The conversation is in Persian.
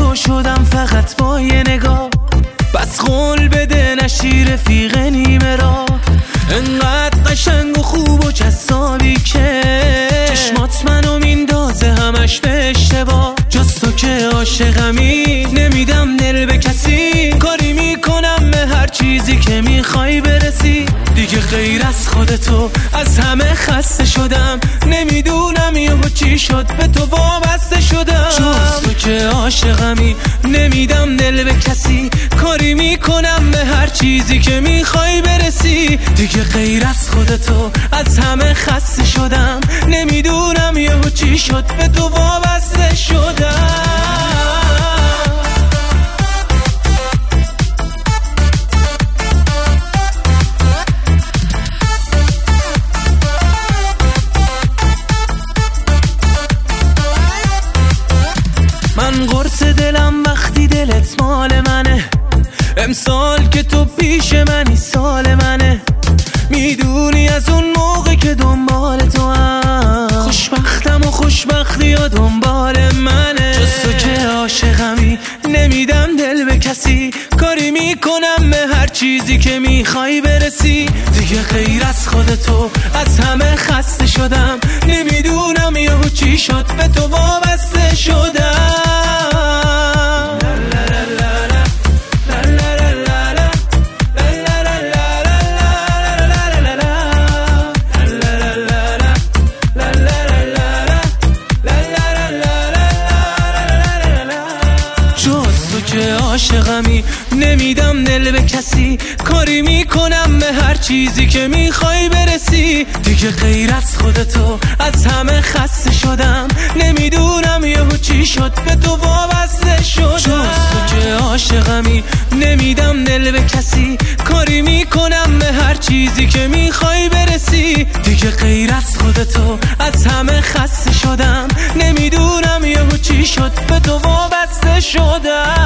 تو شدم فقط با یه نگاه. بس قول بده نشی رفیق نیمه را، انقدر قشنگ و خوب و جذابی که چشمات منو میندازه همش به اشتباه. جز تو که عاشقمی نمیدم دل به کسی، کاری میکنم به هر چیزی که میخوای برسی. دیگه غیر از خودتو از همه خسته شدم، نمیدونم یهو چی شد به تو وابسته شدم. جز تو که عاشقمی نمیدم دل به کسی، کاری میکنم به هر چیزی که میخوای برسی. دیگه غیر از خودتو از همه خسته شدم، نمیدونم یهو چی شد به تو وابسته شدم. من قرص دلم وقتی دلت مال منه، امسال که تو پیش منی سال منه. میدونی از اون موقع که دنبال تو هم خوشبختم و خوشبختی ها دنبال منه. جز تو که عاشقمی نمیدم دل به کسی، کاری میکنم به هر چیزی که میخوای برسی. دیگه غیر از خودتو از همه خسته شدم، نمیدونم یهو چی شد به تو وابسته شدم. که عاشقمی نمیدم دل به کسی، کاری میکنم به هر چیزی که میخوای برسی. دیگه غیر از خودتو از همه خسته شدم، نمیدونم یهو چی شد به تو وابسته شدم. جز تو که عاشقمی نمیدم دل به کسی، کاری میکنم به هر چیزی که میخوای برسی. دیگه غیر از خودتو از همه خسته شدم، نمیدونم یهو چی شد به تو وابسته شدم.